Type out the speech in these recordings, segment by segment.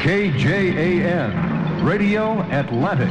KJAN, Radio Atlantic.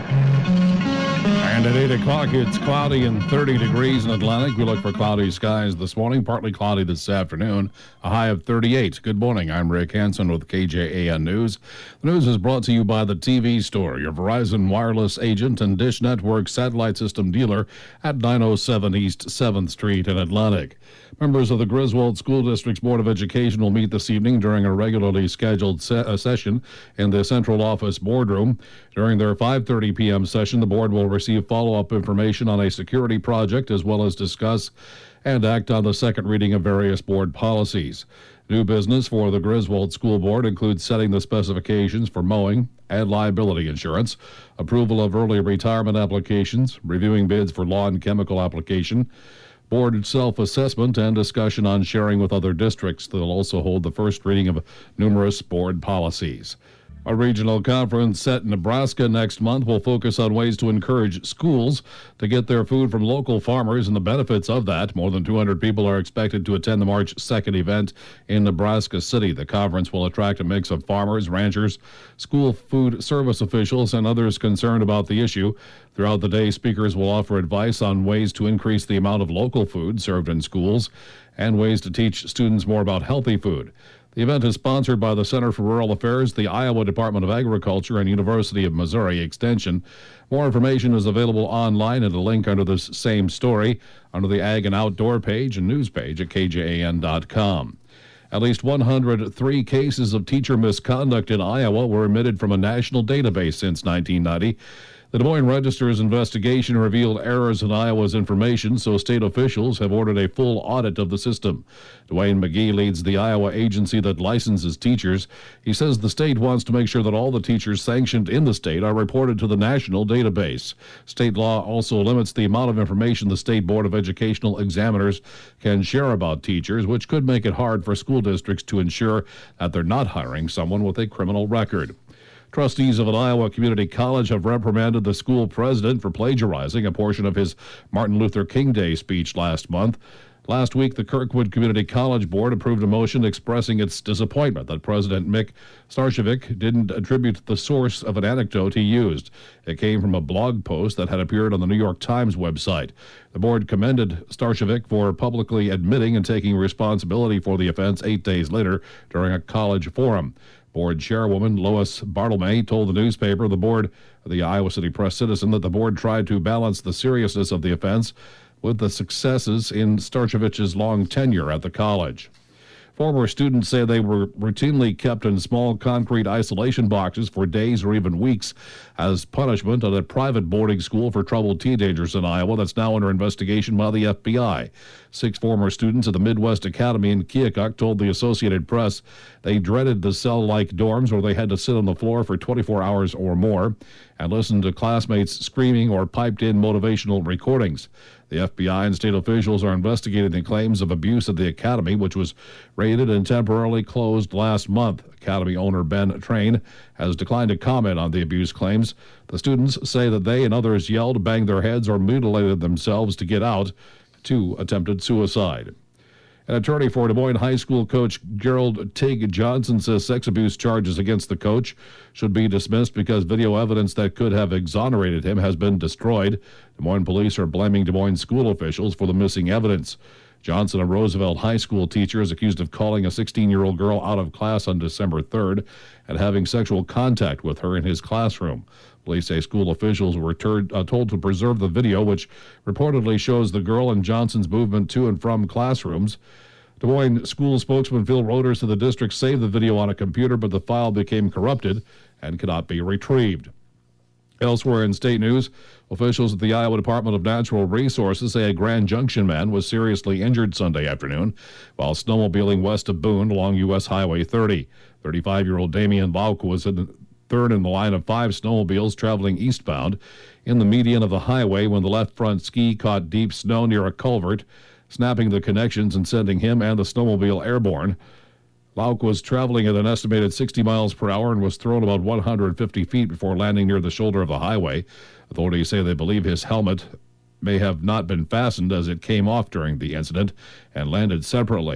And at 8 o'clock, it's cloudy and 30 degrees in Atlantic. We look for cloudy skies this morning, partly cloudy this afternoon, a high of 38. Good morning. I'm Rick Hansen with KJAN News. The news is brought to you by the TV Store, your Verizon wireless agent and Dish Network satellite system dealer at 907 East 7th Street in Atlantic. Members of the Griswold School District's Board of Education will meet this evening during a regularly scheduled session in the Central Office boardroom. During their 5:30 p.m. session, the board will receive follow-up information on a security project as well as discuss and act on the second reading of various board policies. New business for the Griswold School Board includes setting the specifications for mowing and liability insurance, approval of early retirement applications, reviewing bids for lawn chemical application, board self-assessment, and discussion on sharing with other districts. They'll also hold the first reading of numerous board policies. A regional conference set in Nebraska next month will focus on ways to encourage schools to get their food from local farmers and the benefits of that. More than 200 people are expected to attend the March 2nd event in Nebraska City. The conference will attract a mix of farmers, ranchers, school food service officials, and others concerned about the issue. Throughout the day, speakers will offer advice on ways to increase the amount of local food served in schools and ways to teach students more about healthy food. The event is sponsored by the Center for Rural Affairs, the Iowa Department of Agriculture, and University of Missouri Extension. More information is available online at a link under this same story under the Ag and Outdoor page and news page at KJAN.com. At least 103 cases of teacher misconduct in Iowa were omitted from a national database since 1990. The Des Moines Register's investigation revealed errors in Iowa's information, so state officials have ordered a full audit of the system. Dwayne McGee leads the Iowa agency that licenses teachers. He says the state wants to make sure that all the teachers sanctioned in the state are reported to the national database. State law also limits the amount of information the State Board of Educational Examiners can share about teachers, which could make it hard for school districts to ensure that they're not hiring someone with a criminal record. Trustees of an Iowa community college have reprimanded the school president for plagiarizing a portion of his Martin Luther King Day speech last month. Last week, the Kirkwood Community College Board approved a motion expressing its disappointment that President Mick Starchevic didn't attribute the source of an anecdote he used. It came from a blog post that had appeared on the New York Times website. The board commended Starchevic for publicly admitting and taking responsibility for the offense 8 days later during a college forum. Board chairwoman Lois Bartlemay told the newspaper, the Iowa City Press Citizen, that the board tried to balance the seriousness of the offense with the successes in Starchevic's long tenure at the college. Former students say they were routinely kept in small concrete isolation boxes for days or even weeks as punishment at a private boarding school for troubled teenagers in Iowa that's now under investigation by the FBI. 6 former students at the Midwest Academy in Keokuk told the Associated Press they dreaded the cell-like dorms where they had to sit on the floor for 24 hours or more and listen to classmates screaming or piped-in motivational recordings. The FBI and state officials are investigating the claims of abuse at the academy, which was raided and temporarily closed last month. Academy owner Ben Train has declined to comment on the abuse claims. The students say that they and others yelled, banged their heads, or mutilated themselves to get out. 2 attempted suicide. An attorney for Des Moines High School coach Gerald Tig Johnson says sex abuse charges against the coach should be dismissed because video evidence that could have exonerated him has been destroyed. Des Moines police are blaming Des Moines school officials for the missing evidence. Johnson, a Roosevelt High School teacher, is accused of calling a 16-year-old girl out of class on December 3rd and having sexual contact with her in his classroom. Police say school officials were told to preserve the video, which reportedly shows the girl and Johnson's movement to and from classrooms. Des Moines school spokesman Phil Roders to the district saved the video on a computer, but the file became corrupted and cannot be retrieved. Elsewhere in state news, officials at the Iowa Department of Natural Resources say a Grand Junction man was seriously injured Sunday afternoon while snowmobiling west of Boone along U.S. Highway 30. 35-year-old Damian Lauk was third in the line of 5 snowmobiles traveling eastbound in the median of the highway when the left front ski caught deep snow near a culvert, snapping the connections and sending him and the snowmobile airborne. Lauk was traveling at an estimated 60 miles per hour and was thrown about 150 feet before landing near the shoulder of the highway. Authorities say they believe his helmet may have not been fastened as it came off during the incident and landed separately.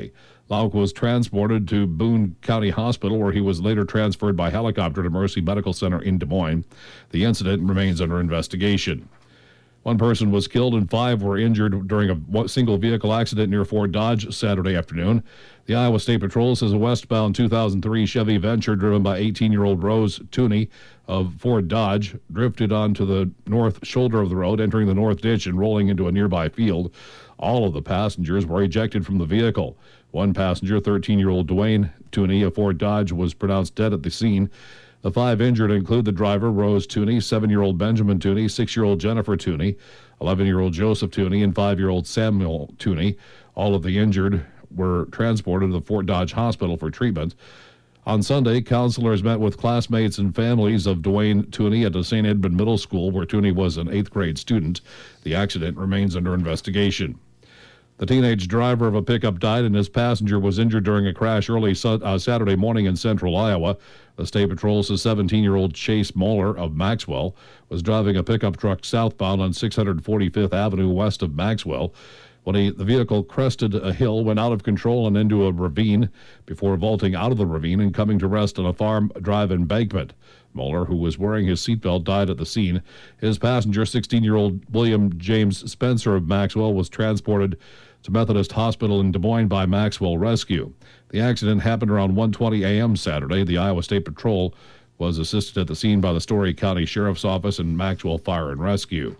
Lauk was transported to Boone County Hospital, where he was later transferred by helicopter to Mercy Medical Center in Des Moines. The incident remains under investigation. One person was killed and 5 were injured during a single vehicle accident near Fort Dodge Saturday afternoon. The Iowa State Patrol says a westbound 2003 Chevy Venture driven by 18-year-old Rose Tooney of Fort Dodge drifted onto the north shoulder of the road, entering the north ditch and rolling into a nearby field. All of the passengers were ejected from the vehicle. One passenger, 13-year-old Dwayne Tooney of Fort Dodge, was pronounced dead at the scene. The 5 injured include the driver, Rose Tooney, 7-year-old Benjamin Tooney, 6-year-old Jennifer Tooney, 11-year-old Joseph Tooney, and 5-year-old Samuel Tooney. All of the injured were transported to the Fort Dodge Hospital for treatment. On Sunday, counselors met with classmates and families of Dwayne Tooney at the St. Edmund Middle School, where Tooney was an 8th grade student. The accident remains under investigation. The teenage driver of a pickup died and his passenger was injured during a crash early Saturday morning in central Iowa. The State Patrol says 17-year-old Chase Moeller of Maxwell was driving a pickup truck southbound on 645th Avenue west of Maxwell. When the vehicle crested a hill, went out of control and into a ravine before vaulting out of the ravine and coming to rest on a farm drive embankment. Moeller, who was wearing his seatbelt, died at the scene. His passenger, 16-year-old William James Spencer of Maxwell, was transported to Methodist Hospital in Des Moines by Maxwell Rescue. The accident happened around 1:20 a.m. Saturday. The Iowa State Patrol was assisted at the scene by the Story County Sheriff's Office and Maxwell Fire and Rescue.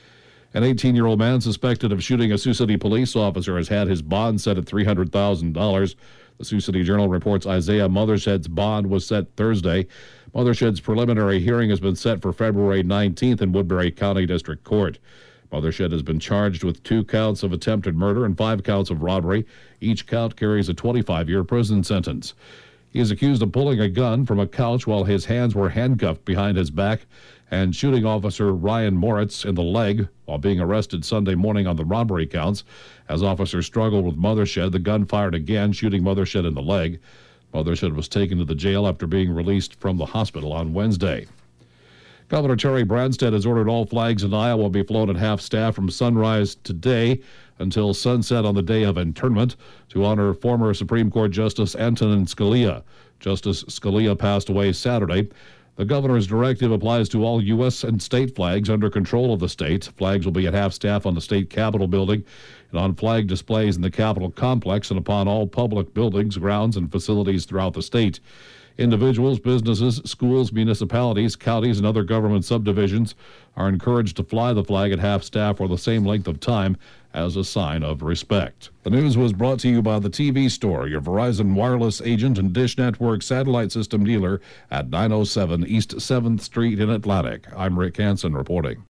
An 18-year-old man suspected of shooting a Sioux City police officer has had his bond set at $300,000. The Sioux City Journal reports Isaiah Mothershed's bond was set Thursday. Mothershed's preliminary hearing has been set for February 19th in Woodbury County District Court. Mothershed has been charged with 2 counts of attempted murder and 5 counts of robbery. Each count carries a 25-year prison sentence. He is accused of pulling a gun from a couch while his hands were handcuffed behind his back and shooting Officer Ryan Moritz in the leg while being arrested Sunday morning on the robbery counts. As officers struggled with Mothershed, the gun fired again, shooting Mothershed in the leg. Mothershed was taken to the jail after being released from the hospital on Wednesday. Governor Terry Branstad has ordered all flags in Iowa be flown at half-staff from sunrise today until sunset on the day of internment to honor former Supreme Court Justice Antonin Scalia. Justice Scalia passed away Saturday. The governor's directive applies to all U.S. and state flags under control of the state. Flags will be at half-staff on the state Capitol building and on flag displays in the Capitol complex and upon all public buildings, grounds, and facilities throughout the state. Individuals, businesses, schools, municipalities, counties, and other government subdivisions are encouraged to fly the flag at half-staff for the same length of time as a sign of respect. The news was brought to you by the TV Store, your Verizon wireless agent and Dish Network satellite system dealer at 907 East 7th Street in Atlantic. I'm Rick Hansen reporting.